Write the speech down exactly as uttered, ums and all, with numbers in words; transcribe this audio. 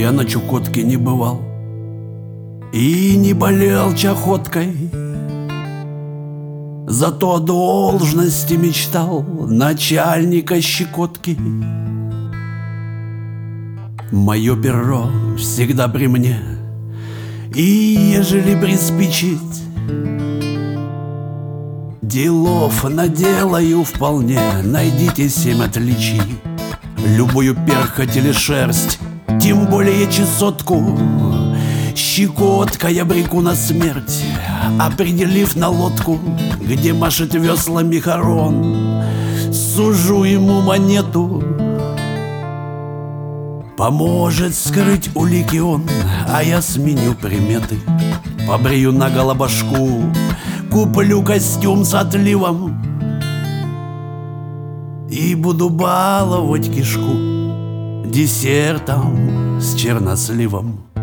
Я на Чукотке не бывал и не болел чахоткой, зато о должности мечтал начальника Щекотки. Мое перо всегда при мне, и ежели приспичит, делов наделаю вполне, найдите семь отличий. Любую перхоть или шерсть, тем более чесотку, Щекоткой обреку на смерть, определив на лодку, где машет веслами Харон. Сужу ему монету, поможет скрыть улики он, а я сменю приметы. Побрею наголо башку, куплю костюм с отливом и буду баловать кишку десертом с черносливом.